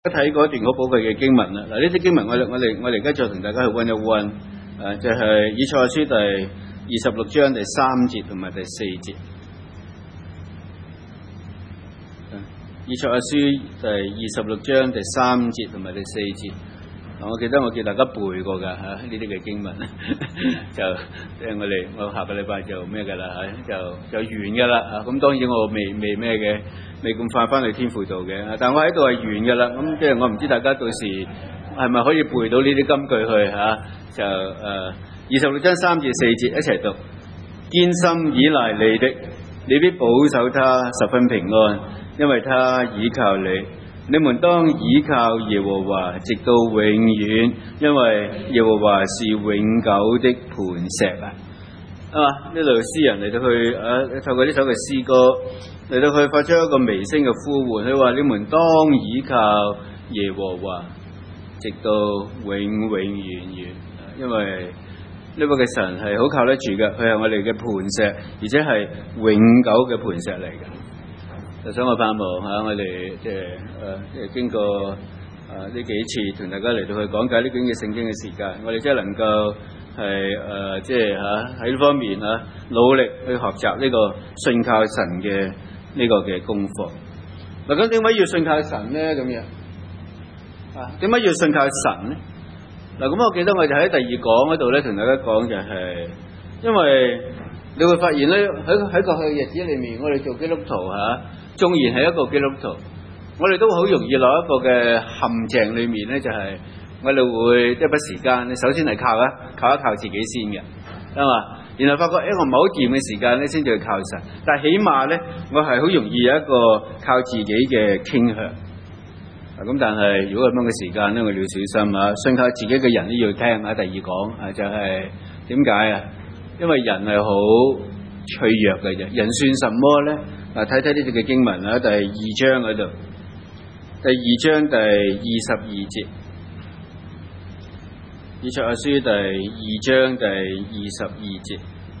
睇嗰段好寶貴嘅經文啦。嗱，呢啲經文我哋而家再同大家去溫一溫，就係以賽亞書第26章第3節同埋第4節。以賽亞書第26章第3節同埋第4節。我記得我叫大家背過㗎嚇，呢啲嘅經文就即係我下個禮拜就咩㗎啦嚇，就完㗎啦嚇。咁當然我未咩嘅，未咁快翻去天父度嘅，但我喺度係完㗎啦。咁即係我唔知大家到時係咪可以背到呢啲金句去嚇？就26章3至4節一齊讀。堅心倚賴你的，你必保守他十分平安，因為他倚靠你。你們當倚靠耶和華直到永遠，因為耶和華是永久的磐石啊！呢度詩人嚟到去透過呢首嘅詩歌嚟到去發出一個微聲嘅呼喚，佢話：你們當倚靠耶和華直到永遠，因為呢位嘅神係好靠得住嘅，佢係我哋嘅磐石，而且係永久嘅磐石嚟嘅。就想我盼望嚇，我哋即係經過呢幾次同大家嚟到去講解呢卷嘅聖經嘅時間，我哋真係能夠係即係喺呢方面努力去學習呢個信靠神嘅呢個嘅功課。嗱，咁點解要信靠神咧？咁樣點解要信靠神咧？嗱，咁我記得我哋喺第2講嗰度咧同大家講就係因為你會發現咧喺過去嘅日子裏面，我哋做基督徒縱然係一個基督徒，我哋都好容易落一個嘅陷阱裏面咧，就係我哋會一筆時間，你首先係靠自己先嘅，係嘛？然後發覺一個唔係好掂嘅時間咧，先至去靠神。但係起碼咧，我係好容易有一個靠自己嘅傾向。咁但係如果咁樣嘅時間咧，我哋要小心啊！信靠自己嘅人都要聽第2講就係點解啊？因為人係好脆弱嘅啫，人算什麼咧？嗱，睇睇呢段嘅經文第2章嗰度，第2章第22節，以賽亞書第2章第22節。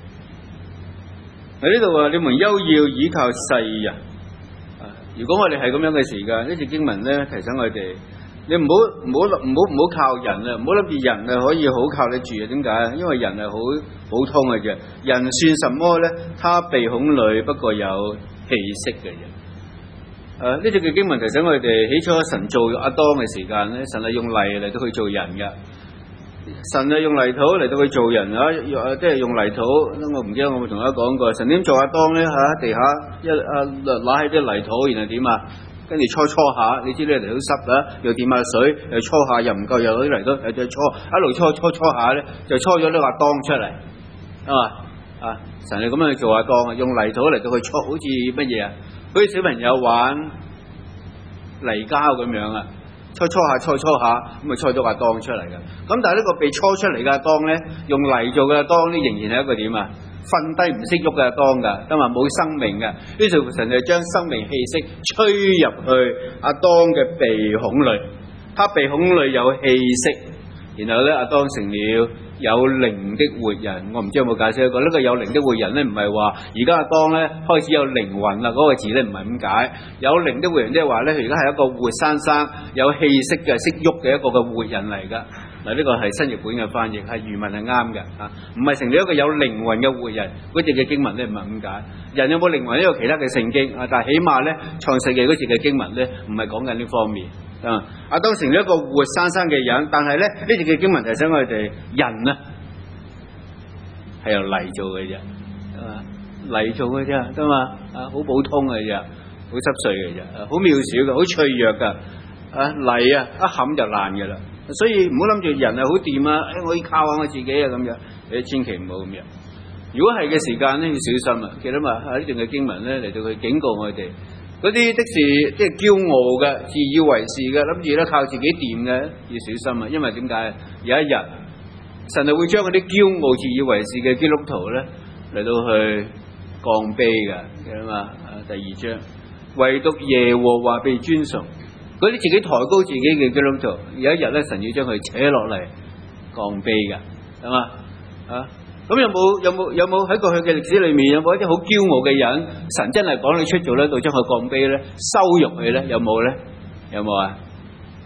喺呢度話：你們休要倚靠世人。如果我哋係咁樣嘅時間，呢段經文咧提醒我哋，你唔好靠人啊，唔好諗住人可以好靠得住啊？點解？因為人係好普通嘅啫。人算什麼咧？他鼻孔裏不過有氣息嘅人。呢段嘅經文提醒我哋，起初神做亞當嘅時間咧，神係用泥嚟到去做人嘅。神係用泥土嚟到去做人即係用泥土。我唔記得我冇同大家講過，神點做亞當咧？地下攞起啲泥土，然後點啊？跟住搓下，你知呢泥土濕啦，又掂下水，又搓下，又唔夠，又攞啲泥土又再搓，一路搓下咧，就搓咗呢個亞當出嚟，神係咁樣去做亞當，用泥土嚟到去搓，好似乜嘢啊？好似小朋友玩泥膠咁樣啊，搓下，咁咪搓咗亞當出嚟嘅。咁但係呢個被搓出嚟嘅亞當咧，用泥做嘅亞當咧，仍然係一個點啊？瞓低唔識喐嘅亞當㗎，因為冇生命嘅。於是神就將生命氣息吹入去亞當嘅鼻孔裏，他鼻孔裏有氣息，然後咧亞當成了有靈的活人。我唔知有冇解釋過呢個有靈的活人咧，唔係話而家亞當咧開始有靈魂啦，嗰個字咧唔係咁解。有靈的活人即係話咧，佢而家係一個活生生有氣息嘅識喐嘅一個嘅活人嚟㗎。嗱，呢個係新譯本嘅翻譯，係原文係啱嘅唔係成了一個有靈魂嘅活人。嗰節嘅經文咧唔係咁解。人有冇靈魂呢個其他嘅聖經但係起碼咧創世記嗰節嘅經文咧唔係講緊呢方面亞當成了一個活生生嘅人，但係咧呢節嘅經文提醒我哋人啊係由泥做嘅啫，泥做嘅啫，得嘛好普通嘅啫，好濕碎嘅啫，好渺小嘅，好脆弱嘅泥一冚就爛嘅啦。所以唔好諗住人係好掂我要靠下我自己咁樣，你千祈唔好咁樣。如果係嘅時間咧，要小心記得嘛？呢段嘅經文咧嚟到去警告我哋，嗰啲的是即係驕傲嘅、自以為是嘅，諗住咧靠自己掂嘅，要小心因為點解？有一日神係會將嗰啲驕傲、自以為是嘅基督徒咧嚟到去降卑嘅，記得嘛？第2章，唯獨耶和華被尊崇。嗰啲自己抬高自己嘅基督徒，有一日咧，神要將佢扯落嚟降卑嘅，係嘛？咁有冇喺過去嘅歷史裏面有冇一啲好驕傲嘅人，神真係講你出做咧，到將佢降卑咧，羞辱佢咧，有冇咧？有冇啊？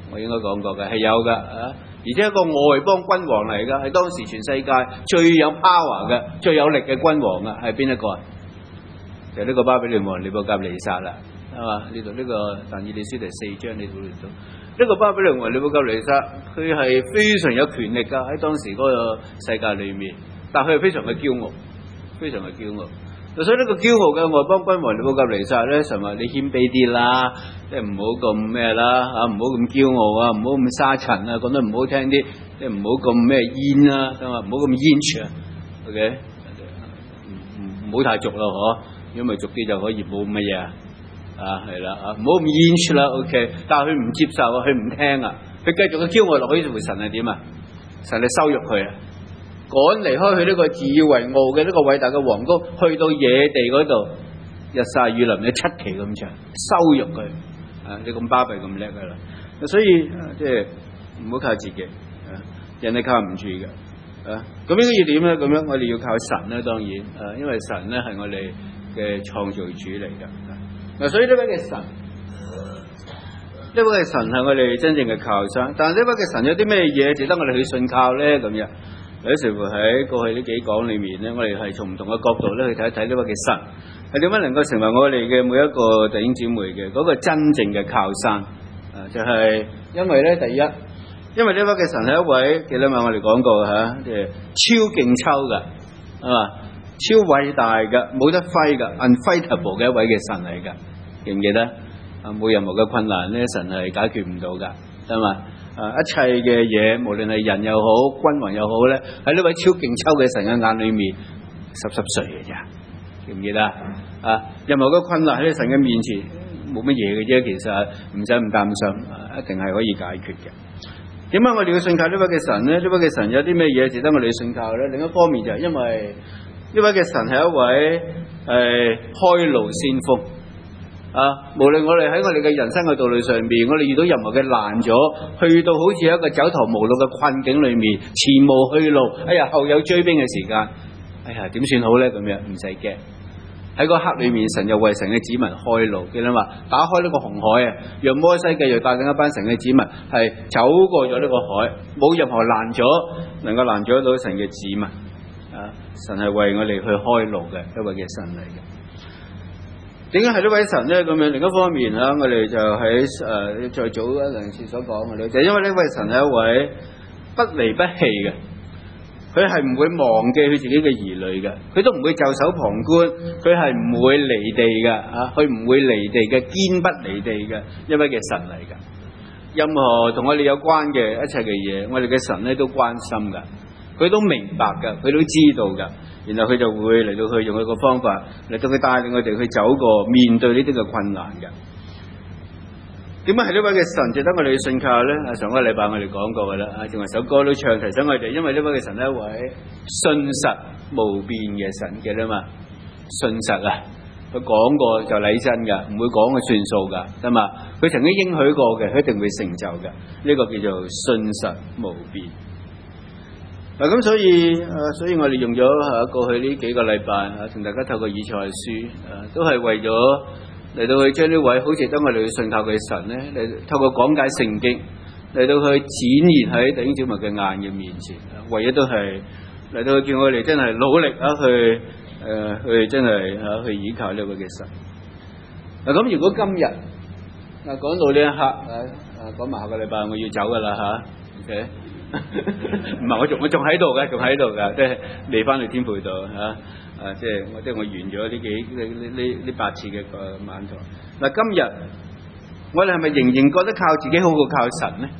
我應該講過嘅係有㗎啊！而且一個外邦君王嚟㗎，係當時全世界最有 power 嘅、最有力嘅君王啊！係邊一個啊？就係呢個巴比倫王尼布甲尼撒啦，係嘛？呢度呢個但以理書第4章你會見到呢個巴比倫王尼布甲尼撒，佢係非常有權力㗎喺當時嗰個世界裏面，但佢係非常嘅驕傲，非常嘅驕傲。所以呢個驕傲嘅外邦君王尼布甲尼撒咧，神話你謙卑啲啦，即係唔好咁咩啦嚇，唔好咁驕傲啊，唔好咁沙塵啊，講得唔好聽啲，即係唔好咁咩煙啦，係嘛？唔好咁煙長 ，OK， 唔好太俗咯，嗬，因為俗啲就可以冇乜嘢啊，係啦啊，唔好咁煙啦 ，OK， 但係佢唔接受啊，佢唔聽啊，佢繼續嘅驕傲落去，神係點啊？神係收辱佢啊！趕離開佢呢個自以為傲嘅呢個偉大嘅皇宮，去到野地嗰度，日曬雨淋嘅7期咁長，羞辱佢啊！你咁巴閉咁叻噶啦，所以即係唔好靠自己啊，人係靠唔住嘅啊！咁應該要點咧？咁樣我哋要靠神咧，當然啊，因為神咧係我哋嘅創造主嚟噶。嗱，所以呢位嘅神，呢位嘅神係我哋真正嘅靠山。但係呢位嘅神有啲咩嘢值得我哋去信靠咧？咁樣。有時會喺過去呢幾講裏面咧，我哋係從唔同嘅角度咧去睇一睇呢位嘅神係點樣能夠成為我哋嘅每一個弟兄姊妹嘅嗰個真正嘅靠山啊！就係因為咧，第一，因為呢位嘅神係一位記得嘛，我哋講過嚇，即係超勁抽嘅啊，超偉大嘅，冇得揮嘅 unfightable 嘅一位嘅神嚟㗎，記唔記得啊？冇任何嘅困難咧，神係解決唔到㗎，係嘛？一切嘅嘢，無論係人又好，君王又好咧，喺呢位超勁抽嘅神嘅眼裏面，濕濕碎嘅咋，記唔記得啊？任何嘅困難喺神嘅面前冇乜嘢嘅啫，其實唔使咁擔心，一定係可以解決嘅。點解我哋要信靠呢位嘅神咧？呢位嘅神有啲咩嘢值得我哋信靠咧？另一方面就係因為呢位嘅神係一位開路先鋒。無論我哋喺我哋嘅人生嘅道路上邊，我哋遇到任何嘅難阻，去到好似一個走投無路嘅困境裏面，前無去路，後有追兵嘅時間，點算好咧？咁樣唔使驚，喺個刻裏面，神又為神嘅子民開路，記得嘛？打開呢個紅海啊，讓摩西繼續帶領一班神嘅子民係走過咗呢個海，冇任何難阻能夠攔阻到神嘅子民啊！神係為我哋去開路嘅一位嘅神嚟嘅。點解係呢位神咧？咁樣另一方面啊，我哋就喺再早一兩次所講嘅咧，就係因為呢位神係一位不離不棄嘅，佢係唔會忘記佢自己嘅兒女嘅，佢都唔會袖手旁觀，佢係唔會離地嘅啊，佢唔會離地嘅，堅不離地嘅一位嘅神嚟嘅。任何同我哋有關嘅一切嘅嘢，我哋嘅神咧都關心噶，佢都明白噶，佢都知道噶。然後佢就會嚟到去用佢個方法嚟到去帶領我哋去走過面對呢啲嘅困難嘅。點解係呢位嘅神值得我哋去信靠咧？上個禮拜我哋講過噶啦，正話首歌都唱提醒我哋，因為呢位嘅神係一位信實無變嘅神嘅啦嘛，信實啊，佢講過就禮真噶，唔會講佢算數噶，得嘛？佢曾經應許過嘅，佢一定會成就嘅。呢個叫做信實無變。嗱咁所以我哋用咗過去呢幾個禮拜同大家透過以賽亞書都係為咗嚟到去將呢位好值得我哋去信靠嘅神咧，嚟透過講解聖經嚟到去展現喺弟兄姊妹嘅眼嘅面前，唯一都係嚟到去叫我哋真係努力去真係去依靠呢位嘅神。嗱咁如果今日講到呢一刻講埋下個禮拜我要走噶啦OK。唔係我仲喺度嘅，即係未翻去天父度即係我完咗呢8次嘅晚堂。嗱，今日我哋係咪仍然覺得靠自己好過靠神咧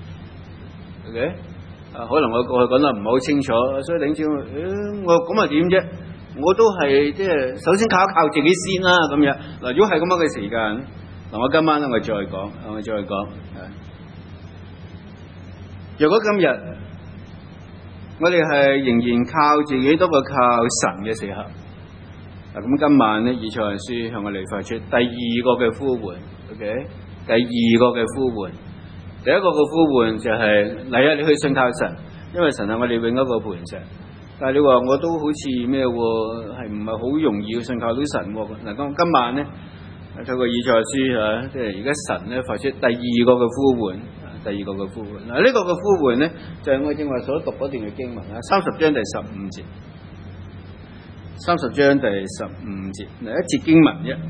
？OK，可能我過去講得唔係好清楚，所以頂住我咁啊點啫？我都係即係首先靠自己先啦咁樣。嗱，如果係咁樣嘅時間，嗱我今晚咧我再講。如果今日我哋係仍然靠自己多過靠神嘅時候，咁今晚咧以賽亞書向我哋發出第二個嘅呼喚 ，OK？ 第二個嘅呼喚，第一個嘅呼喚就係嚟啊！你去信靠神，因為神係我哋永一個磐石。但係你話我都好似咩喎？係唔係好容易去信靠到神喎？嗱，咁今晚咧透過以賽亞書即係而家神咧發出第二個嘅呼喚。 第二個嘅呼喚。嗱，呢個嘅呼喚咧，就係我正話所讀嗰段嘅經文啊，30章第15節。30章第15節，嗱，一節經文啫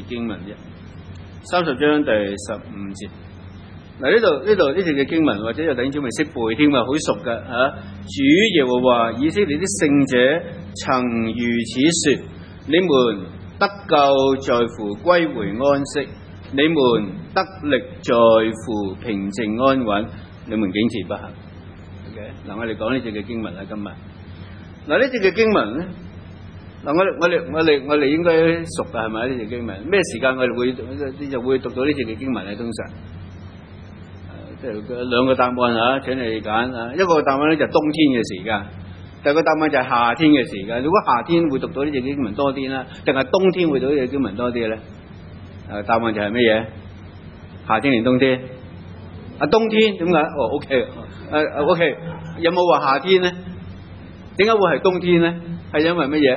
，30章第15節。嗱，呢度呢節嘅經文，或者有弟兄姊妹識背添啊，好熟嘅嚇。主耶和華以色列的聖者曾如此說：你們得救在乎歸回安息，你們得力在乎平靜安穩，你們竟自不行。OK， 嗱，我哋講呢節嘅經文啦，今日。嗱，呢節嘅經文咧，嗱，我哋應該熟嘅係咪？呢節經文咩時間我哋會讀到呢節嘅經文咧？通常即係兩個答案嚇，請你揀啊。一個答案咧就係冬天嘅時間，第二個答案就係夏天嘅時間。如果夏天會讀到呢節經文多啲啦，定係冬天會讀到呢節經文多啲咧？答案就係乜嘢？夏天定冬天？冬天點解？OK， OK， 有冇話夏天咧？點解會係冬天咧？係因為乜嘢？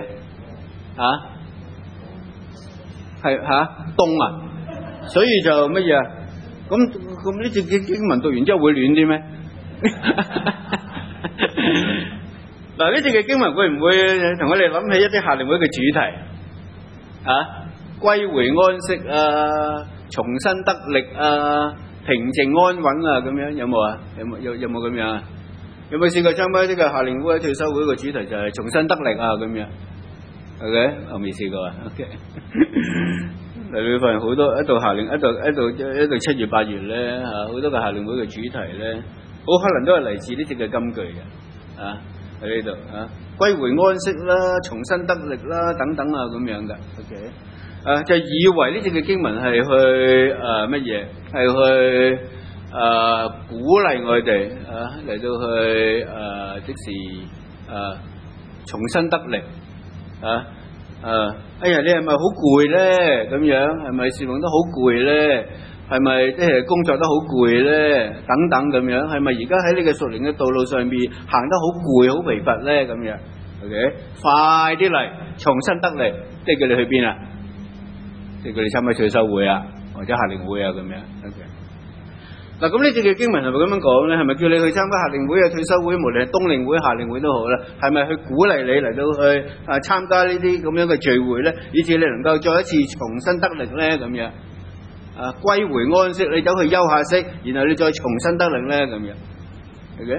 係冬啊，所以就乜嘢啊？咁呢節經文讀完之後會暖啲咩？嗱，呢節嘅經文會唔會同我哋諗起一啲夏令會嘅主題？歸回安息啊，重新得力啊，平靜安穩啊，咁樣有冇啊？有冇咁樣啊？有冇試過參加呢個夏令會退休會嘅主題就係重新得力啊？咁樣 ，OK， 我未試過啊。OK， 你會發現好多一到夏令一到7月8月咧嚇，好多個夏令會嘅主題咧，好可能都係嚟自呢隻嘅金句嘅喺呢度歸回安息啦，重新得力啦，等等啊咁樣嘅。OK， 就以為呢隻嘅經文係去乜嘢？係去鼓勵我哋嚟到去即時重新得力哎呀，你係咪好攰咧？咁樣係咪侍奉得好攰咧？係咪即係工作得好攰咧？等等咁樣，係咪而家喺呢個屬靈嘅道路上邊行得好攰、好疲乏咧？咁樣 ，OK， 快啲嚟，重新得力，即係叫你去邊啊？即係叫你參加退休會啊，或者夏令會啊咁樣 ，OK。嗱，咁呢節嘅經文係咪咁樣講咧？係咪叫你去參加夏令會啊、退休會，無論係冬令會、夏令會都好啦？係咪去鼓勵你嚟到去參加呢啲咁樣嘅聚會咧，以至你能夠再一次重新得力咧？咁樣歸回安息，你走去休下息，然後你再重新得力咧？咁樣 ，OK？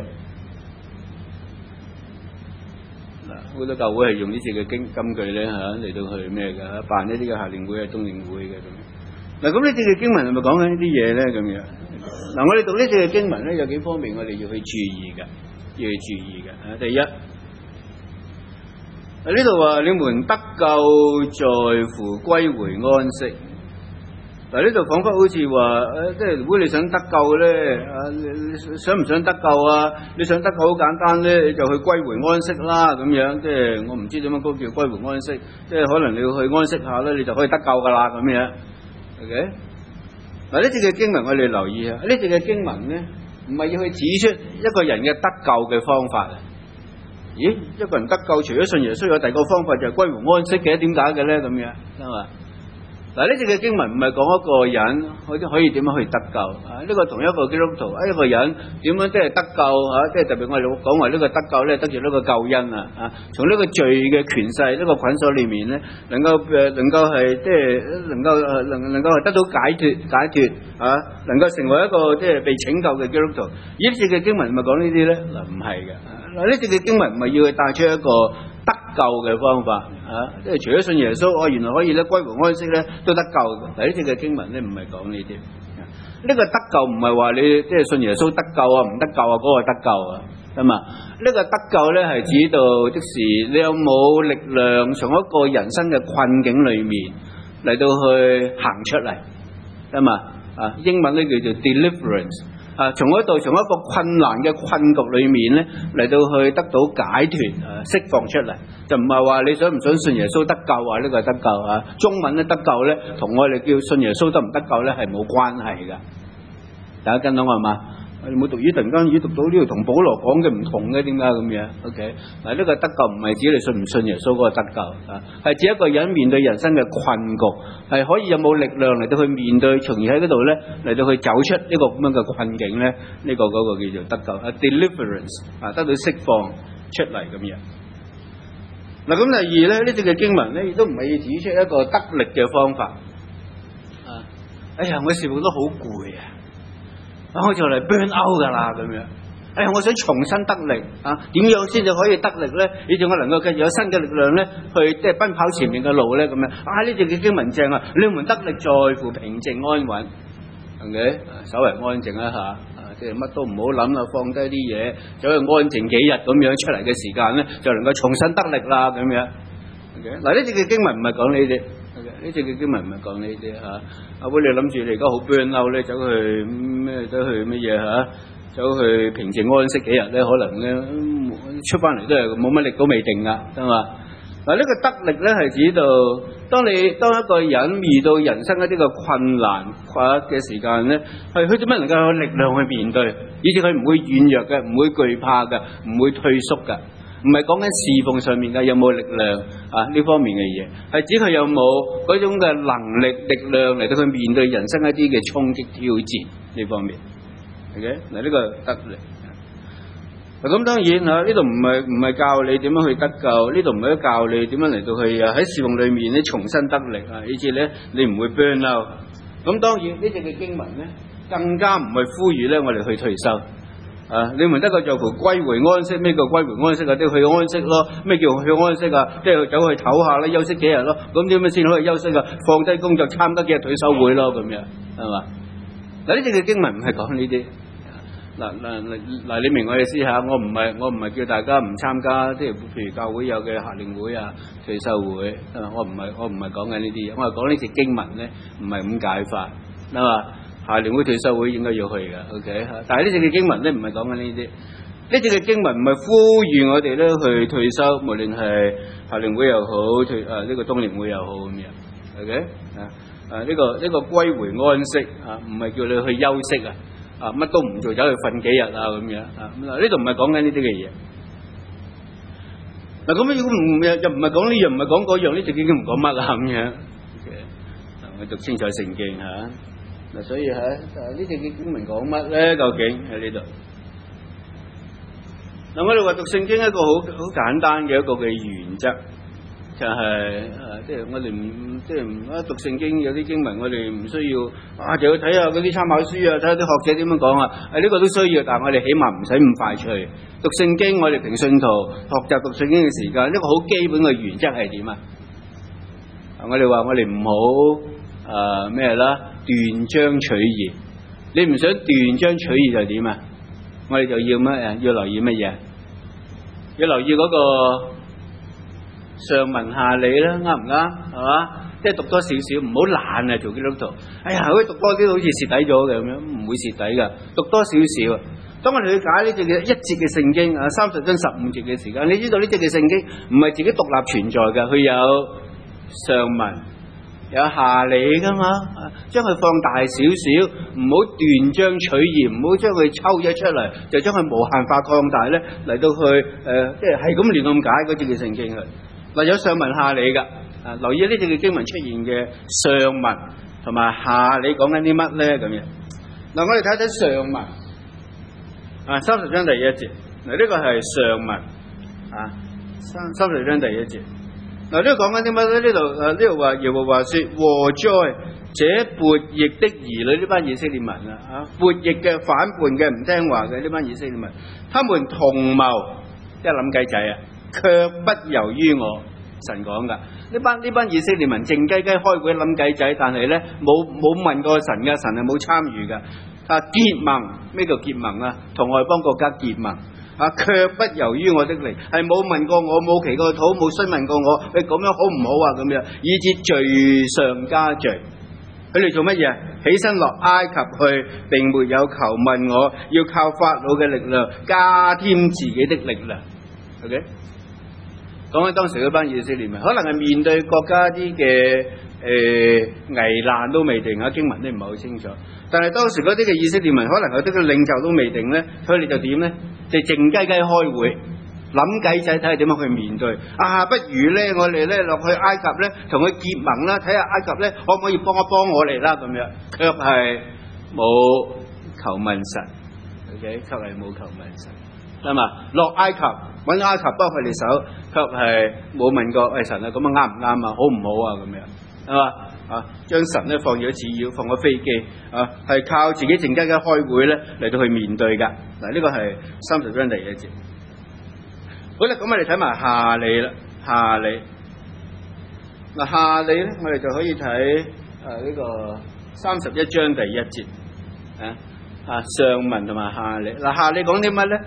嗱，好多教會係用呢節嘅金句咧嚟到去咩㗎？辦呢啲嘅夏令會啊、冬令會嘅咁樣。嗱，咁呢節嘅經文係咪講緊呢啲嘢咧？咁樣嗱，我哋讀呢節嘅經文咧，有幾方面我哋要去注意嘅，第一，呢度話你們得救在乎歸回安息。嗱，呢度彷彿好似話即係如果你想得救咧，你想唔想得救啊？你想得救好簡單咧，你就去歸回安息啦。咁樣即係我唔知點樣叫歸回安息，即係可能你要去安息下咧，你就可以得救噶啦咁樣。OK， 嗱，呢節嘅經文我哋留意下，呢節嘅經文咧唔係要去指出一個人嘅得救嘅方法啊。咦，一個人得救除咗信耶穌有第二個方法就係歸回安息嘅，點解嘅咧？咁樣係嘛？嗱，呢節嘅經文唔係講一個人可以點樣去得救啊？呢個同一個基督徒一個人點樣即係得救即係特別我哋講話呢個得救咧，得住呢個救恩從呢個罪嘅權勢呢個捆鎖裏面咧，能夠係即係能夠係得到解脫能夠成為一個即係被拯救嘅基督徒。呢節嘅經文係咪講呢啲咧？嗱，唔係嘅。嗱，呢節嘅經文唔係要去帶出一個得救嘅方法即係除咗信耶穌，原來可以咧歸回安息咧都得救嘅。但係呢節嘅經文咧唔係講呢啲。呢個得救唔係話你即係信耶穌得救唔得救嗰個得救啊嘛。呢個得救咧係指到即時你有冇力量從一個人生嘅困境裏面嚟到去行出嚟啊嘛。英文咧叫做 deliverance。從一個困難嘅困局裏面咧嚟到去得到解脫釋放出嚟，就唔係話你想唔想信耶穌得救呢個係得救中文咧得救咧同我哋叫信耶穌得唔得救咧係冇關係噶。大家跟到我係嘛？ 你冇讀突然間讀到呢度同保羅講嘅唔同嘅，點解咁樣 ？OK， 嗱呢個得救唔係指你信唔信耶穌嗰個得救啊，係指一個人面對人生嘅困局，係可以有冇力量嚟到去面對，從而喺嗰度咧嚟到去走出呢個咁樣嘅困境咧，呢個嗰個叫做得救啊 ，deliverance 啊，得到釋放出嚟咁樣。嗱咁第二咧，呢段嘅經文咧亦都唔係要指出一個得力嘅方法啊。哎呀，我事務都好攰啊！我就嚟 burn out 噶啦咁樣。哎呀，我想重新得力啊！點樣先至可以得力咧？以至我能夠繼續有新嘅力量咧，去即係奔跑前面嘅路咧咁樣。啊，呢段嘅經文正啊！你們得力在乎平靜安穩，係咪？稍微安靜一下啊，即係乜都唔好諗啦，放低啲嘢，走去安靜幾日咁樣出嚟嘅時間咧，就能夠重新得力啦咁樣。嗱，呢段嘅經文唔係講呢啲。呢隻嘅經文唔係講呢啲嚇，阿妹你諗住你而家好 burn out咧，走去乜嘢嚇，走去平靜安息幾日咧，可能咧出翻嚟都係冇乜力都未定噶，得嘛？嗱，呢個得力咧係指到當一個人遇到人生一啲嘅困難嘅時間咧，係佢點樣能夠有力量去面對，以至佢唔會軟弱嘅，唔會懼怕嘅，唔會退縮嘅。唔係講緊侍奉上面嘅有冇力量啊呢方面嘅嘢，係指佢有冇嗰種嘅能力力量嚟到去面對人生一啲嘅衝擊挑戰呢方面。OK， 嗱呢個得力。咁當然嚇呢度唔係教你點樣去得救，呢度唔係教你點樣嚟到去喺侍奉裏面咧重新得力啊，以至咧你唔會 burn out。咁當然呢隻嘅經文咧更加唔係呼籲咧我哋去退休。啊！你們得救在乎歸回安息，咩叫歸回安息啊？即係去安息咯。咩叫去安息啊？即係走去唞下啦，休息幾日咯。咁點樣先可以休息啊？放低工作，參加幾日退休會咯，咁樣係嘛？嗱，呢隻嘅經文唔係講呢啲。嗱，你明我意思嚇？我唔係叫大家唔參加，即係譬如教會有嘅夏令會啊、退休會。我唔係講緊呢啲嘢，我係講呢隻經文咧，唔係咁解法，係嘛？夏令會退休會應該要去嘅 ，OK 但係呢隻嘅經文咧唔係講緊呢啲，呢隻嘅經文唔係呼籲我哋咧去退休，無論係夏令會又好，呢個冬令會又好咁樣 ，OK 呢個歸回安息啊，唔係叫你去休息啊，乜都唔做走去瞓幾日啊咁樣啊，呢度唔係講緊呢啲嘅嘢。嗱咁如果又唔係講呢樣，唔係講嗰樣，呢隻經唔講乜啊咁樣。我讀清楚聖經嚇。嗱，所以喺呢隻經文講乜咧？究竟喺呢度？嗱，我哋話讀聖經一個好簡單嘅一個嘅原則，就係即係我哋唔讀聖經有啲經文，我哋唔需要就去睇下嗰啲參考書啊，睇下啲學者點樣講啊。呢個都需要，但係我哋起碼唔使咁快脆讀聖經。我哋平信徒學習讀聖經嘅時間，呢個好基本嘅原則係點啊？我哋話我哋唔好咩啦？斷章取義，你唔想斷章取義就點啊？我哋就要乜啊？要留意乜嘢？要留意嗰個上文下理啦，啱唔啱？係嘛？即係讀多少少，唔好懶啊！做基督徒，哎呀，好似讀多啲好似蝕底咗嘅咁樣，唔會蝕底噶。讀多少少，當我哋去解呢隻嘅一節嘅聖經啊，30章15節嘅時間，你知道呢隻嘅聖經唔係自己獨立存在嘅，佢有上文。有下理噶嘛？將佢放大少少，唔好斷章取義，唔好將佢抽咗出嚟，就將佢無限化擴大咧，嚟到去即係咁亂咁解嗰啲嘅聖經去。嗱，有上文下理噶，留意呢啲嘅經文出現嘅上文同埋下理講緊啲乜咧咁樣。嗱，我哋睇睇上文30章第1節。嗱，呢個係上文30章第1節。嗱，呢度講緊啲乜咧？呢度話耶和華說：禍哉，這悖逆的兒女，呢班以色列民啊，悖逆嘅、反叛嘅、唔聽話嘅呢班以色列民，他們同謀，即係諗計仔啊，卻不由於我。神講噶，呢班以色列民靜雞雞開會諗計仔，但係咧冇問過神嘅，神係冇參與噶。結盟，咩叫結盟啊？同外邦國家結盟。卻不由於我的靈，係冇問過我，冇祈過禱，冇詢問過我，你咁樣好唔好啊？咁樣，以致罪上加罪。佢哋做乜嘢？起身落埃及去，並沒有求問我，要靠法老嘅力量，加添自己的力量。OK，講緊當時嗰班以色列民，可能係面對國家啲嘅危難都未定啊，經文都唔係好清楚。但係當時嗰啲嘅以色列民可能有啲嘅領袖都未定咧，所以你就點咧？就靜雞雞開會，諗計仔睇下點樣去面對。不如咧我哋咧落去埃及咧，同佢結盟啦，睇下埃及咧可唔可以幫一幫我哋啦咁樣。卻係冇求問神 ，OK， 卻係冇求問神，係嘛？落埃及揾埃及幫佢哋手，卻係冇問過喂神啊，咁啊啱唔啱啊？好唔好啊？咁樣係嘛？將神咧放咗次要，放咗飛機係靠自己靜雞雞開會咧嚟到去面對㗎。嗱，呢個係30章第1節。好啦，咁我哋睇埋下理啦，下理。嗱，下理咧，我哋就可以睇呢個31章第1節上文同埋下理。嗱，下理講啲乜咧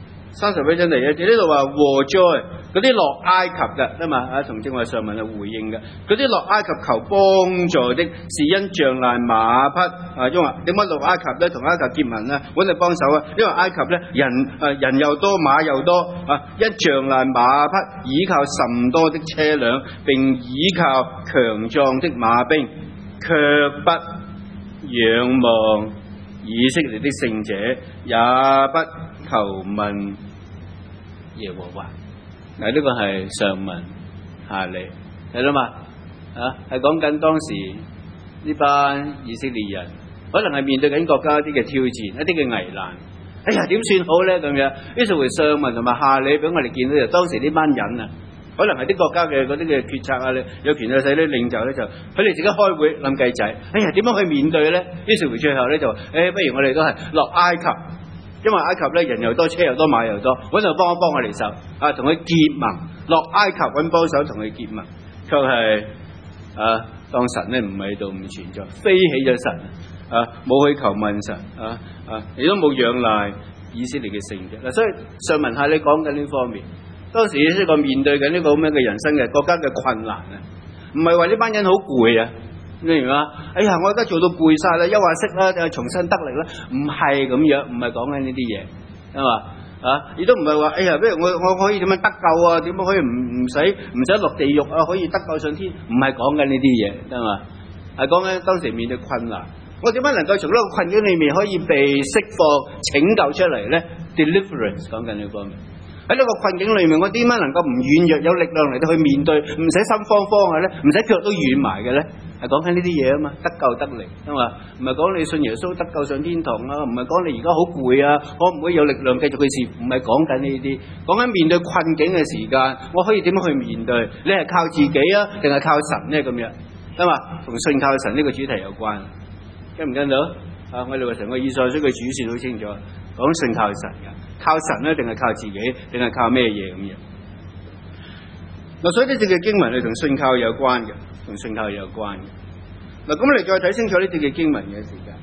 ？31章第1節呢度話禍災嗰啲落埃及嘅啦嘛，同正話上文係回應嘅。嗰啲落埃及求幫助的，是因仗賴馬匹因為點解落埃及咧？同埃及結盟咧，揾你幫手啊！因為埃及咧人又多，馬又多因仗賴馬匹，倚靠甚多的車輛，並倚靠強壯的馬兵，卻不仰望以色列的聖者，也不求問耶和華。嗱，呢個係上文下理，睇到嘛？係講緊當時呢班以色列人可能係面對緊國家一啲嘅挑戰，一啲嘅危難。哎呀，點算好咧？咁樣於是乎上文同埋下理俾我哋見到，就當時呢班人啊，可能係啲國家嘅嗰啲嘅決策啊，有權有勢啲領袖咧，就佢哋自己開會諗計仔。哎呀，點樣去面對咧？於是乎最後咧就不如我哋都係落埃及。因為埃及咧人又多，車又多，馬又多，揾度幫一幫我哋手同佢結盟，落埃及揾幫手同佢結盟，卻係當神咧唔喺度，唔存在，飛起咗神冇去求問神亦都冇仰賴以色列嘅聖者。嗱，所以上文下理講緊呢方面，當時呢個面對緊呢個咁樣嘅人生嘅國家嘅困難唔係話呢班人好攰啊。你明嘛？哎呀，我而家做到攰晒啦，休下息啦，定係重新得力啦？唔係咁樣，唔係講緊呢啲嘢，係嘛？亦都唔係話，哎呀，不如我可以點樣得救啊？點樣可以唔使落地獄啊？可以得救上天？唔係講緊呢啲嘢，係嘛？係講緊當時面對困難，我點樣能夠從呢個困境裏面可以被釋放、拯救出嚟咧 ？Deliverance 講緊呢方面。喺呢個困境裏面，我點樣能夠唔軟弱，有力量嚟到去面對，唔使心慌慌嘅咧，唔使腳都軟埋嘅咧？係講緊呢啲嘢啊嘛，得救得力啊嘛，唔係講你信耶穌得救上天堂啊，唔係講你而家好攰啊，可唔可以有力量繼續去事？唔係講緊呢啲，講緊面對困境嘅時間，我可以點樣去面對？你係靠自己啊，定係靠神咧？咁樣啊嘛，同信靠神呢個主題有關，跟唔跟到？我哋話成個以賽亞書嘅主線好清楚，講信靠神嘅。靠神咧，定係靠自己，定係靠咩嘢咁樣？嗱，所以呢節嘅經文係同信靠有關嘅，同信靠有關嘅。嗱，咁我哋再睇清楚呢節嘅經文嘅時間。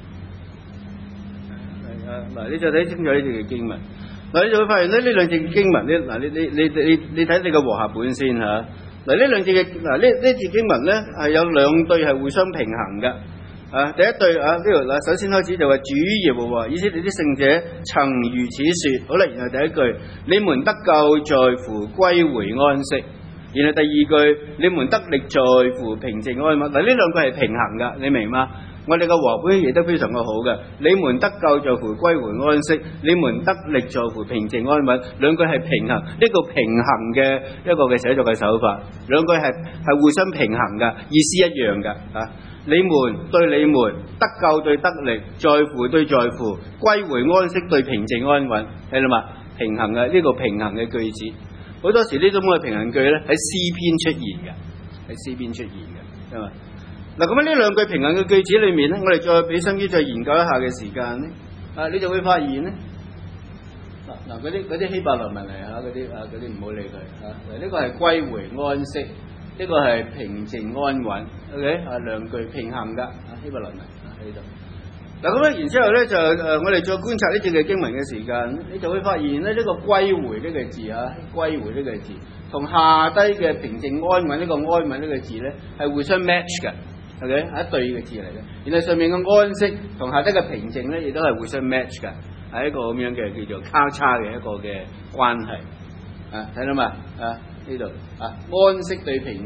嗱，你再睇清楚呢節嘅經文。嗱，你就會發現咧，呢兩節經文咧，嗱，你睇你個和合本先嚇。嗱，呢兩節嘅呢節經文咧係有兩對係互相平衡嘅。第一對呢度嗱，首先開始就話主耶和華以色列啲聖者曾如此說。好啦，然後第一句你們得救在乎歸回安息，然後第二句你們得力在乎平靜安穩。嗱，呢兩句係平衡噶，你明嗎？我哋個和本亦都非常嘅好嘅。你們得救在乎歸回安息，你們得力在乎平靜安穩，兩句係平衡，呢個平衡嘅一個嘅寫作嘅手法，兩句係互相平衡嘅，意思一樣嘅你們對你們，得救對得力，在乎對在乎，歸回安息對平靜安穩，睇到嘛？平衡嘅呢個平衡嘅句子，好多時呢種嘅平衡句咧喺詩篇出現嘅，喺詩篇出現嘅，係嘛？嗱，咁呢兩句平衡嘅句子裏面咧，我哋再俾心機再研究一下嘅時間咧，你就會發現咧，嗱嗰啲希伯來文嚟嗰啲唔好理佢呢個係歸回安息。呢個係平靜安穩 ，OK 兩句平衡噶希伯來文喺度。嗱咁咧，然之後咧就我哋再觀察呢節嘅經文嘅時間，你就會發現咧呢個歸回呢個字歸回呢個字同下低嘅平靜安穩呢個安穩呢個字咧係互相 match 嘅 ，OK 係一對嘅字嚟嘅。然後上面嘅安息同下低嘅平靜咧亦都係互相 match 嘅，係一個咁樣嘅叫做交叉嘅一個嘅關係睇到嘛呢度安息對平靜，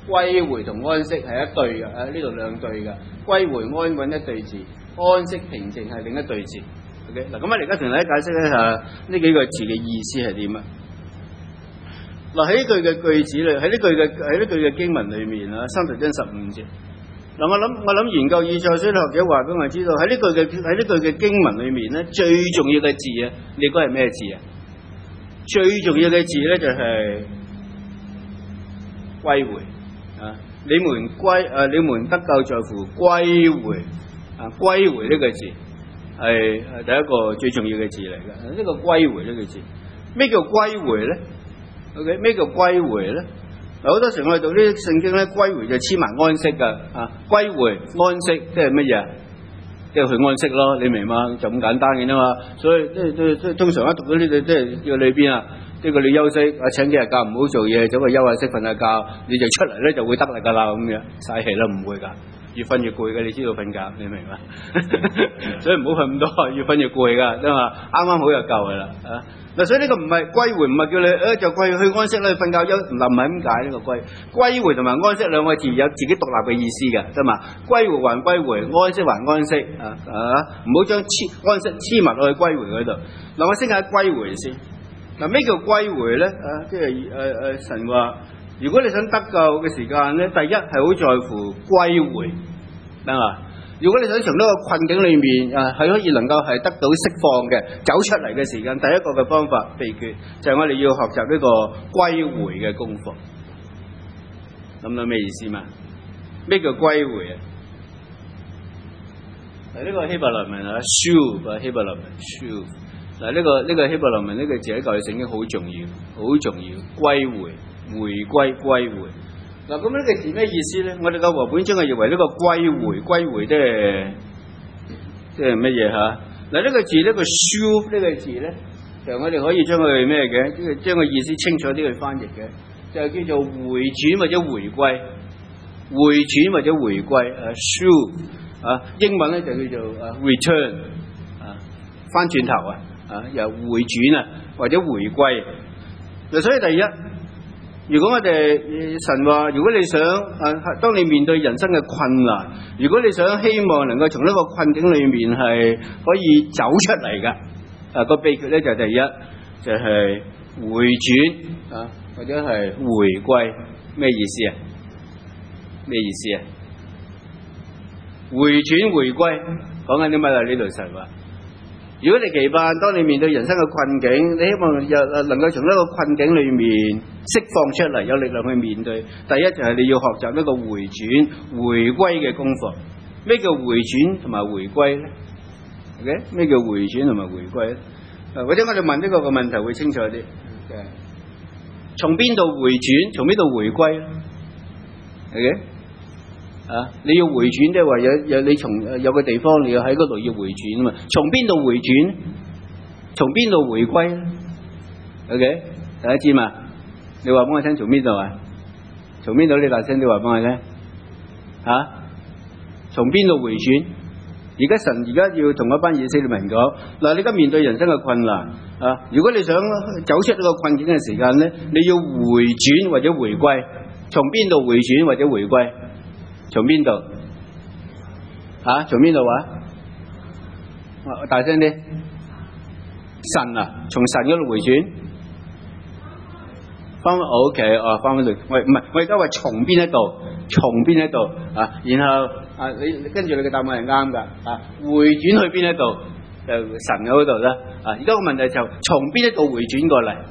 歸回同安息係一對嘅，呢度兩對嘅。歸回安穩一對字，安息平靜係另一對字。OK， 嗱咁我哋而家同大家解釋一下呢幾個字嘅意思係點啊？嗱喺呢句嘅句子裏，喺呢句嘅經文裏面啊，30章15節。嗱我諗研究以賽亞書學者話俾我知道，喺呢句嘅經文裏面咧，最重要嘅字啊，你估係咩字啊？最重要嘅字咧就係歸回啊！你們得救在乎歸回啊！歸回呢個字係第一個最重要嘅字嚟嘅。呢個歸回呢個字，咩叫歸回咧 ？OK， 咩叫歸回咧？好多時我哋讀呢啲聖經咧，歸回就黐埋安息噶啊！歸回安息即係乜嘢？即係去安息咯，你明嘛？就咁簡單嘅啫嘛。所以即通常一讀到呢度，即係叫你邊啊？即係你休息啊，請幾日假唔好做嘢，走去休下息瞓下覺，你就出嚟咧就會得力噶啦咁樣，嘥氣啦，唔會噶，越瞓越攰嘅，你知道瞓覺，你明嘛？所以唔好瞓咁多，越瞓越攰噶，啫嘛，啱啱好就夠噶啦啊！嗱，所以呢個唔係歸回，唔係叫你就歸去安息啦，瞓覺休，唔係咁解呢個歸回同埋安息兩個字有自己獨立嘅意思嘅，啫嘛。歸回還歸回，安息還安息唔好將安息黐埋落去歸回嗰度。嗱，我先解歸回先。嗱，咩叫歸回咧？即係神話，如果你想得救嘅時間咧，第一係好在乎歸回，得嘛？如果你想從呢個困境裏面係可以能夠係得到釋放嘅，走出嚟嘅時間，第一個嘅方法秘訣就係我哋要學習呢個歸回嘅功課。諗到咩意思嘛？咩叫歸回啊？嗱，呢個希伯來文啊 ，shuv 希伯來文 shuv。嗱，呢個希伯來文呢個字喺舊約聖經好重要，好重要。歸回、回歸、歸回。嗱，咁呢個字咩意思咧？我哋嘅和本將係認為呢個歸回即係乜嘢吓？嗱，呢個字呢個 shuv 呢個字咧，就我哋可以將佢咩嘅？將個意思清楚啲去翻譯嘅，就叫做回轉或者回歸，回轉或者回歸shuv 英文咧就叫做return 翻轉頭由回轉或者回歸。嗱，所以第一，如果我哋神話，如果你想當你面對人生嘅困難，如果你想希望能夠從呢個困境裏面係可以走出嚟嘅，個秘訣咧就第一就係回轉或者係回歸。咩意思啊？咩意思啊？回轉回歸講緊啲乜啊？呢度神話。如果你期盼當你面對人生嘅困境，你希望能夠從呢個困境裏面釋放出嚟，有力量去面對。第一就係你要學習一個回轉回歸嘅功課。咩叫回轉同埋回歸咧 ？OK， 咩叫回轉同埋回歸咧？或者我哋問呢個嘅問題會清楚啲。從邊度回轉？從邊度回歸咧 ？OK。你要回轉，即係話有你從有個地方你要喺嗰度要回轉啊嘛。從邊度回轉？從邊度回歸咧 ？OK， 大家知嘛？你話幫我聽，從邊度啊？從邊度？你大聲啲話幫我聽。從邊度回轉？神而家要同一班以色列民講，嗱，你而家面對人生嘅困難如果你想走出呢個困境嘅時間咧，你要回轉或者回歸。從邊度回轉或者回歸？從邊度？從邊度大聲啲！神從神嗰度回轉，翻 OK 翻翻嚟。我而家話從邊一度？從邊一度然後你跟住你嘅答案係啱㗎回轉去邊一度？就神嗰度啦。而家個問題就從邊一度回轉過嚟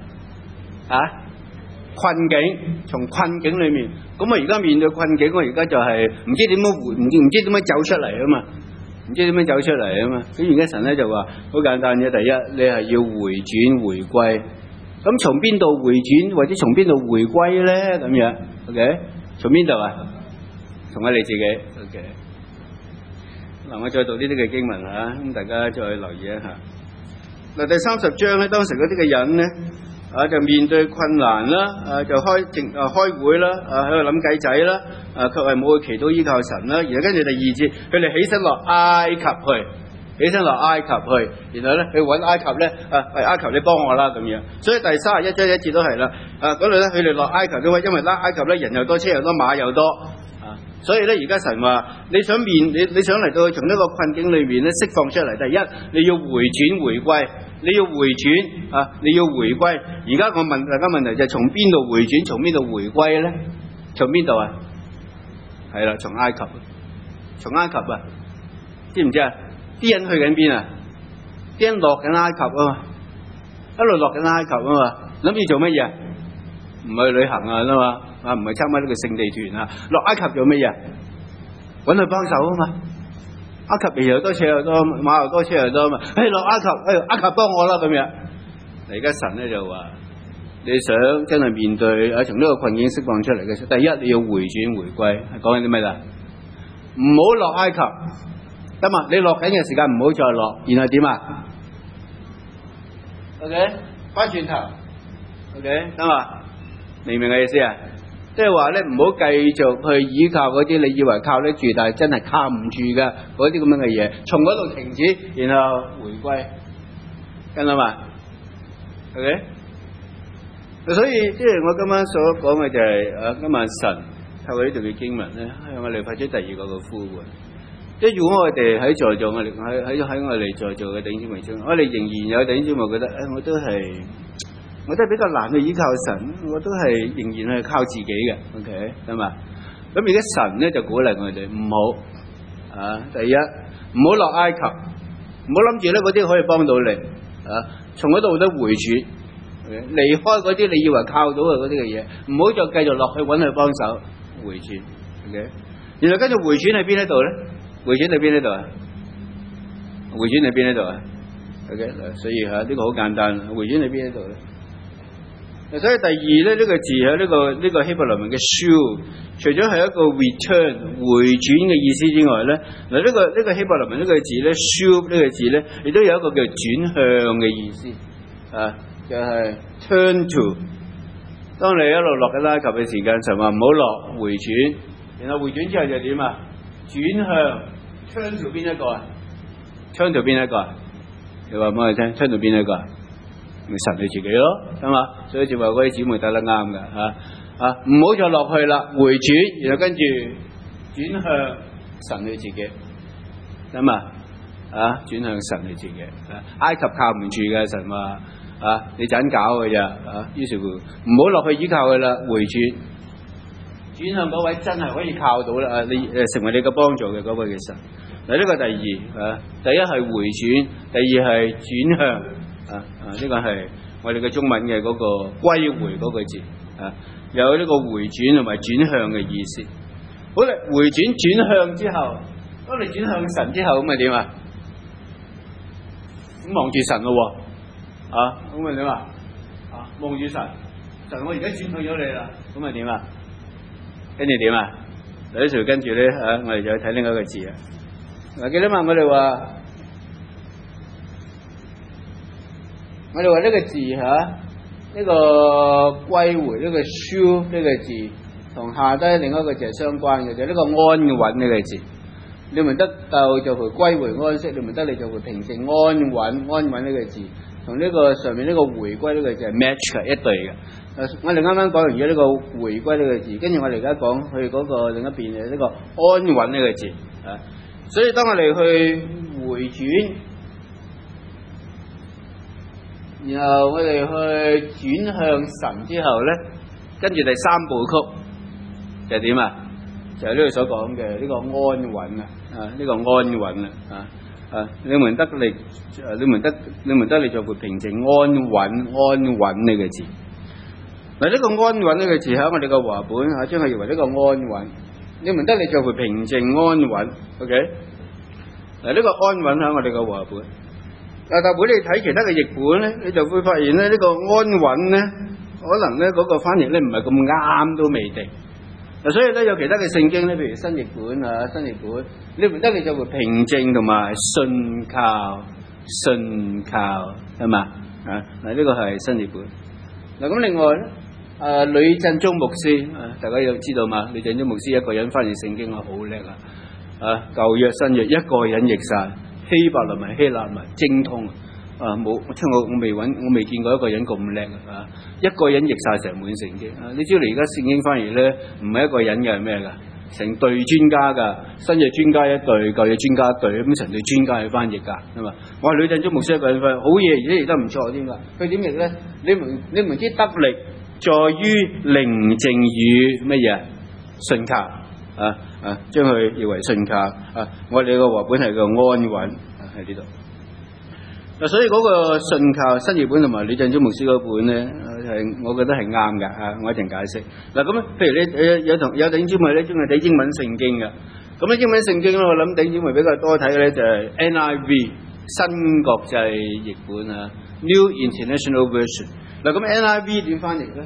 困境，從困境裏面，咁我而家面對困境，我而家就係唔知點樣唔知點樣走出嚟啊嘛，唔知點樣走出嚟啊嘛。咁而家神咧就話好簡單嘅，第一你係要回轉回歸。咁從邊度回轉或者從邊度回歸咧？咁樣 OK， 從邊度從我哋自己 OK。嗱，我再讀呢啲嘅經文咁大家再留意一下。嗱，第30章咧，當時嗰啲嘅人咧。就面對困難啦，就開會啦，喺度諗計仔啦，卻係冇去祈禱依靠神啦。然後跟住第2節，佢哋起身落埃及去， 起身落埃及去，然後咧去揾埃及咧，埃及你幫我啦咁樣。所以第31章1節都係啦，嗰度咧佢哋落埃及嘅話，因為咧埃及咧人又多，車又多，馬又多，所以咧而家神話你想嚟到從呢個困境裏面咧釋放出嚟，第一你要回轉回歸，你要回轉你要回歸。而家我問大家問題就係從邊度回轉，從邊度回歸咧？從邊度啊？係啦，從埃及，從埃及啊，知唔知啊？啲人去緊邊啊？啲人落緊埃及啊嘛，一路落緊埃及啊嘛，諗住做乜嘢？唔去旅行啊嘛，唔係參加呢個聖地團啊，落埃及做乜嘢？搵佢幫手啊嘛，埃及人又多，車又多，馬又多，車又多啊嘛，落埃及，埃及幫我啦咁樣。而家神咧就話，你想真係面對從呢個困境釋放出嚟嘅時候，第一你要回轉回歸，講緊啲咩啦？唔好落埃及，得嘛？你落緊嘅時間唔好再落，然後點啊 ？OK， 翻轉頭 ，OK， 得嘛？明唔明嘅意思啊？即係話咧，唔好繼續去依靠嗰啲你以為靠得住，但係真係靠唔住嘅嗰啲咁樣嘅嘢，從嗰度停止，然後回歸，跟啦嘛 ？OK。所以即係我今晚所講嘅就係今晚神透過呢度嘅經文咧，向我哋發出第二個嘅呼喚。即係如果我哋喺在座，我哋喺我哋在座嘅弟兄姊妹中，我哋仍然有弟兄姊妹覺得我都係比較難去依靠神，我都係仍然係靠自己嘅。OK， 係嘛？咁而家神咧就鼓勵我哋唔好第一唔好落埃及，唔好諗住咧嗰啲可以幫到你從嗰度都回轉。離開嗰啲你以為靠到嘅嗰啲嘅嘢，唔好再繼續落去揾佢幫手回轉。OK， 然後跟住回轉喺邊一度咧？回轉喺邊一度啊？回轉喺邊一度啊 ？OK， 所以呢個好簡單，回轉喺邊一度咧？所以第二咧呢個字喺呢個希伯來文嘅 shu， 除咗係一個 return 回轉嘅意思之外咧，嗱呢個希伯來文呢個字咧 shu 呢個字咧，亦都有一個叫轉向嘅意思就係 turn to。當你一路落緊埃及嘅時間，神話唔好落，回轉，然後回轉之後就點啊？轉向 turn to 邊一個啊 ？turn to 邊一個啊？你話俾我聽 turn to 邊一個啊？咪神你自己咯，係嘛？所以就話嗰啲姊妹得得啱噶唔好再落去啦，回轉，然後跟住轉向神你自己，係嘛？轉向神你自己，埃及靠唔住嘅，神話。你盞搞嘅咋於是乎唔好落去依靠佢啦，回轉向嗰位真係可以靠到啦你成為你嘅幫助嘅嗰位嘅神。嗱呢個第二第一係回轉，第二係轉向呢個係我哋嘅中文嘅嗰個歸回嗰個字有呢個回轉同埋轉向嘅意思。好啦，回轉向之後，當你轉向神之後咁咪點啊？咁望住神咯咁咪點啊？望住神，我而家轉向咗你啦，咁咪點啊？跟住點啊？有啲時候跟住咧我哋就去睇另一個字記得嘛？我哋話呢個字呢個歸回呢個 shu 呢個字，同下低另一個字係相關嘅，就呢個安穩呢個字。你們得到就會歸回安息，你們得你就會平靜安穩呢個字。同呢個上面呢個回歸呢個字係 match 一對嘅。我哋啱啱講完咗呢個回歸呢個字，跟住我哋而家講去嗰個另一邊嘅呢個安穩呢個字所以當我哋去回轉，然後我哋去轉向神之後咧，跟住第三部曲就係點啊？就係呢度所講嘅呢個安穩呢個安穩你們得力，你們得力就會平靜安穩呢個字。嗱，呢個安穩呢個字喺我哋嘅和本將佢譯為呢個安穩。你們得力就會平靜安穩。OK， 嗱呢個安穩喺我哋嘅和本。但係你睇其他嘅譯本咧，你就會發現咧呢個安穩咧，可能咧嗰個翻譯咧唔係咁啱都未定。所以咧有其他嘅聖經咧，譬如新譯本，你們得力就會平靜同埋信靠，係嘛？嗱呢個係新譯本。嗱咁另外咧，呂振中牧師大家有知道嘛？呂振中牧師一個人翻譯聖經好叻舊約新約一個人譯晒， 希伯來文、希臘文精通啊！冇，我未見過一個人咁叻啊！一個人譯晒成本聖經啊！你知道你而家聖經翻譯咧，唔係一個人嘅，係咩㗎？成隊專家㗎，新嘅專家一隊，舊嘅專家一隊，咁成隊專家去翻譯㗎，係嘛？我係呂振中牧師一個人翻，好嘢，而且譯得唔錯添㗎。佢點譯咧？你們之得力，在於寧靜與乜嘢？信靠啊！將佢譯為信靠啊！我哋個和本係個安穩喺呢度。嗱，所以嗰個信靠新譯本同埋呂振中牧師嗰本咧，我覺得係啱㗎啊！我一陣解釋。嗱咁，譬如你有弟兄姊妹咧，中意睇英文聖經嘅，咁咧英文聖經咧，我諗弟兄姊妹比較多睇嘅咧就係 NIV 新國際譯本啊 ，New International Version。嗱咁 NIV 點翻譯咧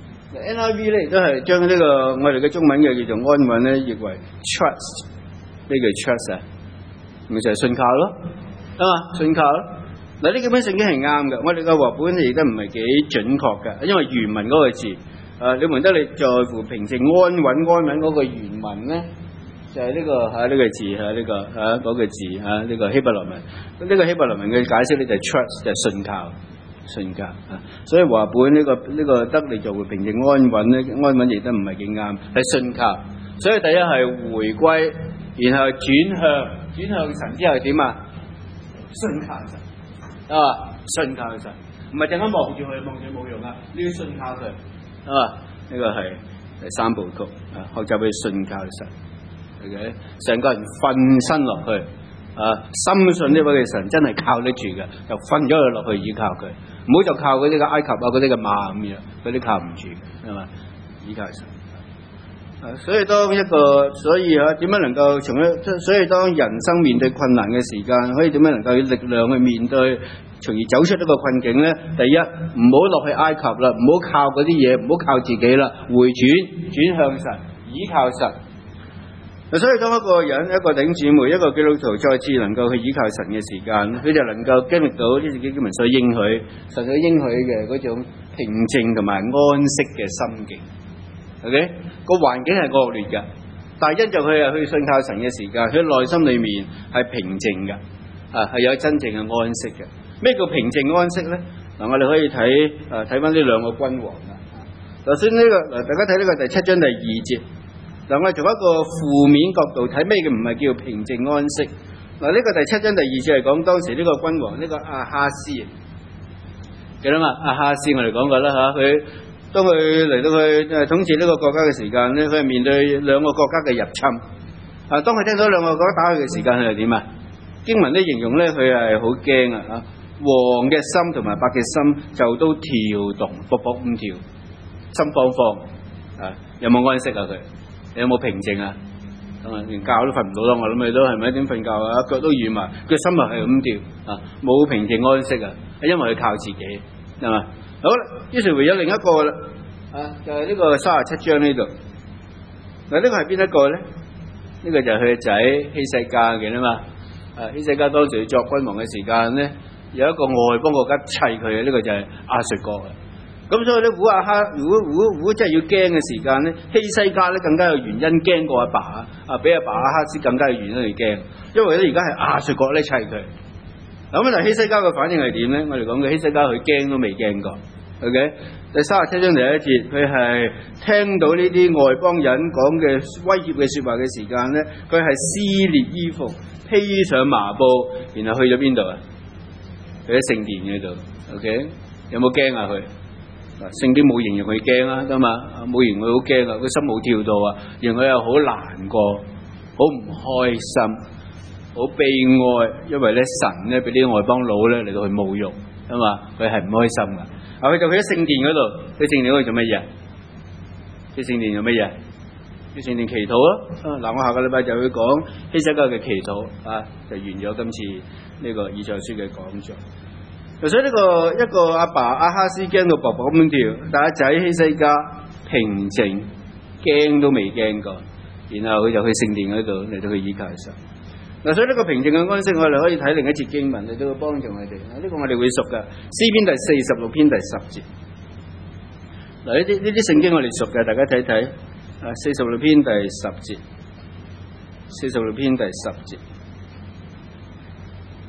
？NIV 咧亦都係將呢個我哋嘅中文嘅叫做安穩咧，譯為 trust， 呢個 trust 啊，咪就係信靠咯，啊嘛，信靠咯。嗱，呢幾本聖經係啱嘅，我哋嘅和本亦都唔係幾準確嘅，因為原文嗰個字，你們得力在乎平靜安穩嗰個原文咧，就係呢個呢個字嗰個字呢個希伯來文，呢個希伯來文嘅解釋咧就係 trust， 就係信靠啊，所以和本呢個得力在乎平靜安穩咧，安穩亦都唔係幾啱，係信靠。所以第一係回歸，然後轉向神之後點啊？信靠神。啊！信靠神，唔係陣間望住佢冇用啊！你要信靠佢啊！呢個係第三部曲啊，學習去信靠神。OK， 成個人瞓身落去啊，深信呢位嘅神真係靠得住嘅，就瞓咗佢落去依靠佢，唔好就靠嗰啲嘅埃及啊，嗰啲嘅馬咁樣，嗰啲靠唔住，係嘛？依靠神。所以當點樣能夠所以當人生面對困難嘅時間，可以點樣能夠有力量去面對，從而走出呢個困境咧？第一，唔好落去埃及啦，唔好靠嗰啲嘢，唔好靠自己啦，回轉向神，倚靠神。所以當一個人、一個弟兄姊妹、一個基督徒再次能夠去倚靠神嘅時間，佢就能夠經歷到呢啲經文所應許、神所應許嘅嗰種平靜同埋安息嘅心境。OK， 個環境係惡劣嘅，但係因着佢係去信靠神嘅時間，佢內心裏面係平靜嘅，係有真正嘅安息嘅。咩叫平靜安息咧？嗱，我哋可以睇翻呢兩個君王啦。首先大家睇呢個第7章第2節。嗱，我哋從一個負面角度睇，咩嘅唔係叫平靜安息？嗱，呢個第7章第2節係講當時呢個君王，呢個亞哈斯，記得嘛？亞哈斯我哋講過啦嚇，佢。當佢嚟到佢統治呢個國家嘅時間咧，佢係面對兩個國家嘅入侵。當佢聽到兩個國家打佢嘅時間，佢係點啊？經文咧形容咧，佢係好驚啊！王嘅心同埋百嘅心就都跳動，卜卜咁跳，心慌慌啊！有冇安息啊？佢你有冇平靜啊？連覺都瞓唔到啦！我諗你都係咪點瞓覺啊？腳都軟埋，佢心又係咁跳啊！冇平靜安息啊！因為佢靠自己，係嘛？好啦，於是乎有另一個啦，就係呢個37章呢度。嗱，呢個係邊一個咧？呢個就係佢嘅仔希西家嘅啦嘛。希西家當時作君王嘅時間咧，有一個外邦國家砌佢嘅，呢個就係亞述國啊。咁所以咧，如果真係要驚嘅時間咧，希西家咧更加有原因驚過阿爸比阿爸亞哈斯更加有原因去驚，因為咧而家係亞述國咧砌佢。咁但係希西家嘅反應係點咧？我哋講嘅希西家佢驚都未驚過。OK， 第37章第1節，佢係聽到呢啲外邦人講嘅威脅嘅說話嘅時間咧，佢係撕裂衣服，披上麻布，然後去咗邊度啊？去咗聖殿嗰度。OK， 有冇驚啊？佢聖經冇形容佢驚啊，得嘛？冇形容佢好驚啊，佢心冇跳到啊，然後佢又好難過，好唔開心，好悲哀，因為咧神咧俾啲外邦佬咧嚟到去侮辱，啊嘛，佢係唔開心噶。佢就去咗聖殿嗰度，去聖殿嗰度做乜嘢？去聖殿做乜嘢？去聖殿祈禱啊！嗱，我下個禮拜就會講希西家嘅祈禱就完咗今次呢個以賽書嘅講座。所以呢一個阿爸亞哈斯驚到勃勃咁跳，但係仔希西家平靜，驚都未驚過，然後佢就去聖殿嗰度嚟到去倚靠神。嗱，所以呢個平靜嘅安息，我哋可以睇另一節經文嚟到幫助我哋。呢個我哋會熟噶，詩篇第46篇第10節。嗱，呢啲聖經我哋熟嘅，大家睇睇。46篇第10節，46篇第10節。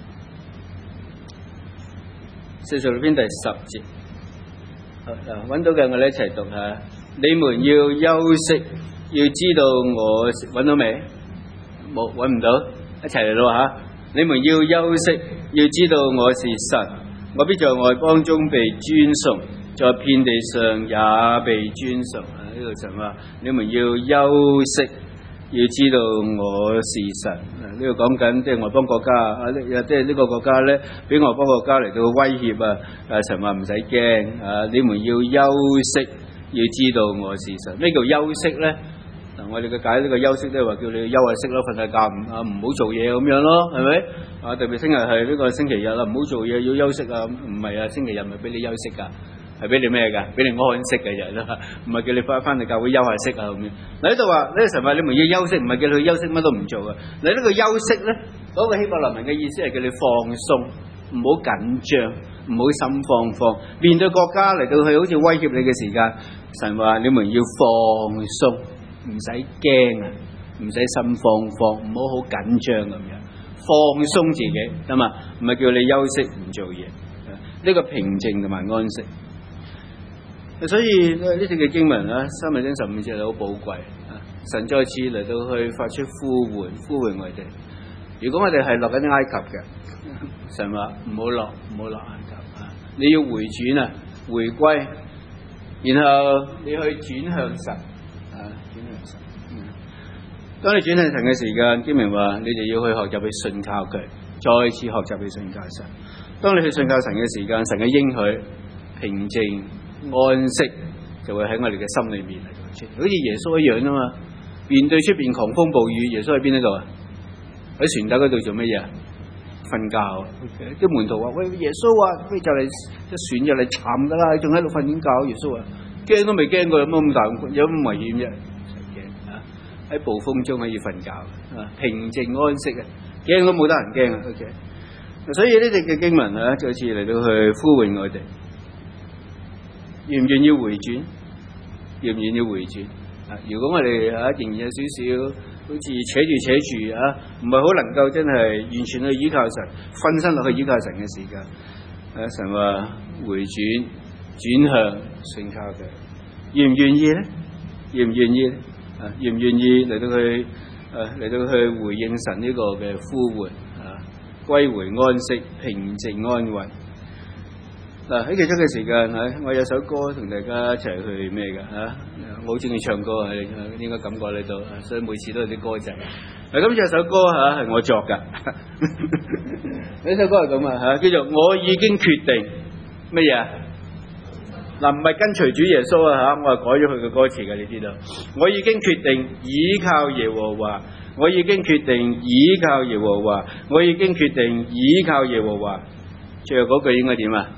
四十六篇第10節。好嗱，揾到嘅我哋一齊讀下。你們要休息，要知道我揾到未？冇，揾唔到，一齊嚟咯嚇！你們要休息，要知道我是神，我必在外邦中被尊崇，在遍地上也被尊崇。呢度神話，你們要休息，要知道我是神。呢度講緊即係外邦國家啊，即係呢個國家咧，俾外邦國家嚟到威脅啊！神話唔使驚啊，你們要休息，要知道我是神。咩叫休息咧？嗱，我哋嘅解呢個休息咧，話叫你休下息咯，瞓下覺唔好做嘢咁樣咯，係咪？啊，特別聽日係呢個星期日啦，唔好做嘢要休息啊！唔係啊，星期日咪俾你休息㗎。係俾你咩㗎？俾你安息嘅人啦，唔係叫你翻嚟教會休下息啊咁樣。嗱，呢度話呢神話你們要休息，唔係叫你去休息乜都唔做啊。嗱，呢個休息咧，嗰個希伯來文嘅意思係叫你放鬆，唔好緊張，唔好心慌。面對國家嚟到去好似威脅你嘅時間，神話你們要放鬆，唔使驚啊，唔使心慌，唔好好緊張咁樣，放鬆自己得嘛？唔係叫你休息唔做嘢，呢個平靜同埋安息。所以呢段嘅經文啊，申命記15節係好寶貴啊！神再次嚟到去發出呼喚我哋。如果我哋係落緊埃及嘅，神話唔好落埃及啊！你要回轉啊，回歸，然後你去轉向神啊，轉向神。當你轉向神嘅時間，經文話你哋要去學習去信靠佢，再次學習去信靠神。當你去信靠神嘅時間，神嘅應許平靜安息就會喺我哋嘅心裏面嚟到出現，好似耶穌一樣啊嘛！面對出邊狂風暴雨，耶穌喺邊一度啊？喺船底嗰度做乜嘢啊？瞓覺。啲門徒話：喂，耶穌啊，就嚟隻船就嚟沉噶啦，仲喺度瞓緊覺。耶穌啊，驚都未驚過，有乜咁大，有乜危險啫？驚啊！喺暴風中可以瞓覺啊，平靜安息啊，驚都冇得人驚啊。OK， 所以呢隻嘅經文啊，再次嚟到去呼喚我哋。願唔願意回轉？願唔願意回轉？啊！如果我哋仍然有少少好似扯住啊，唔係好能夠真係完全去依靠神，分身落去依靠神嘅時間，神話回轉向信靠佢，願唔願意咧？願唔願意咧？啊！願唔願意嚟到去回應神呢個嘅呼喚啊？歸回安息，平靜安穩。嗱，喺其中嘅時間，我有首歌同大家一齊去咩㗎嚇？我好中意唱歌，應該感覺你到，所以每次都有啲歌仔。嗱，咁有首歌係我作㗎，呢首歌係咁啊，叫做我已經決定乜嘢？嗱，唔係跟隨主耶穌啊，我係改咗佢嘅歌詞㗎，你知道？我已經決定倚靠耶和華，我已經決定倚靠耶和華，我已經決定倚靠耶和華。最後嗰句應該點啊？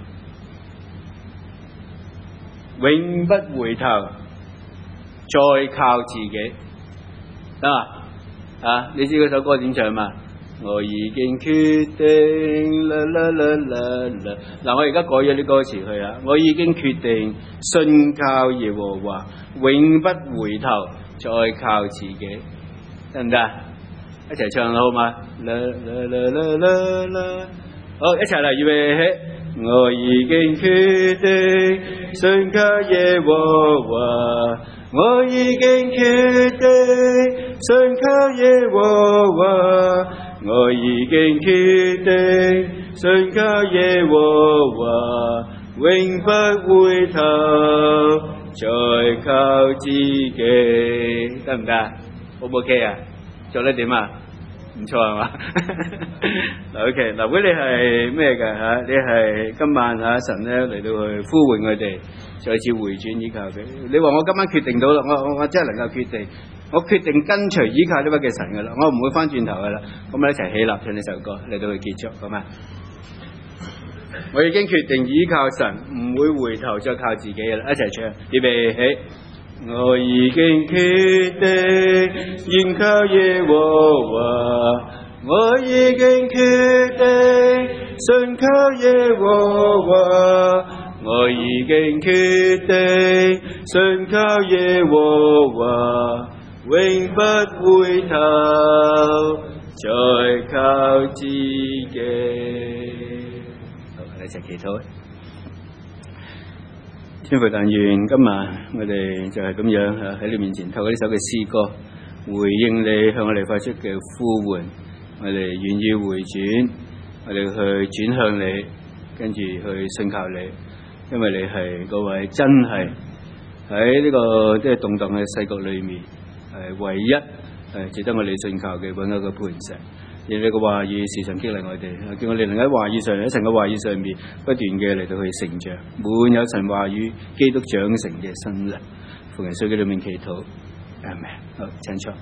永不回頭，再靠自己，得嘛？啊，你知嗰首歌點唱嘛？我已經決定啦啦啦啦啦。嗱，我而家改咗啲歌詞去啊。我已經決定信靠耶和華，永不回頭，再靠自己，得唔得？一齊唱啦，好嘛？啦啦啦啦啦啦，好，一齊嚟，預備起。我已經決定信靠耶和華，我已經決定信靠耶和華，我已經決定信靠耶和華，永不回頭，再靠自己，得唔得？好唔 OK 啊？做得點啊？唔錯係嘛？OK， 嗱，如果你係咩嘅嚇，你係今晚嚇神咧嚟到去呼喚我哋，再次回轉依靠佢。你話我今晚決定到啦，我真係能夠決定，我決定跟隨依靠呢位嘅神噶啦，我唔會翻轉頭噶啦。咁我哋一齊起立唱呢首歌嚟到去結束，好嘛？我已經決定依靠神，唔會回頭再靠自己噶啦，一齊唱，預備起。我已經決定依靠耶和華，我已經決定信靠耶和華，我已經決定信靠耶和華，永不回頭，再靠自己。好，我哋一齊祈禱。 天父，但願今日我哋就係咁樣喺你面前透過呢首嘅詩歌，回應你向我哋發出嘅呼喚，我哋願意回轉，我哋去轉向你，跟住去信靠你，因為你係嗰位真係喺呢個即係動盪嘅世局裏面唯一值得我哋信靠嘅永久嘅磐石。讓你嘅話語時常激勵我哋，叫我哋能喺話語上，喺神嘅話語上面不斷嘅嚟到去成長，滿有神話語基督長成嘅身量。奉耶穌基督名祈禱，阿們。好，請坐。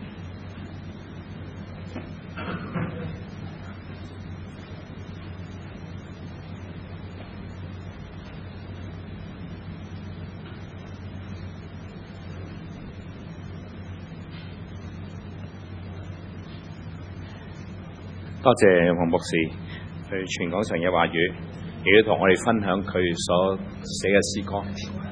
多謝黃牧師去傳講神嘅話語，亦都同我哋分享佢所寫嘅詩歌。